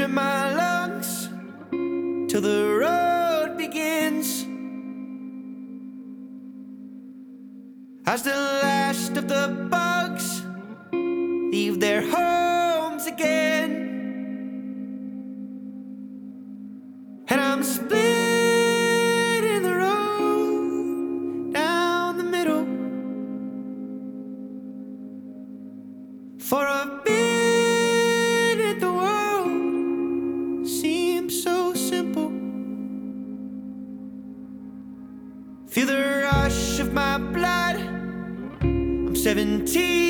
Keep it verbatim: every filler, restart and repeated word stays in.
in my lungs till the road begins. As the last of the bugs leave their homes again, and I'm split in the road down the middle. For a minute the world seems so simple. Feel the rush of my blood, I'm seventeen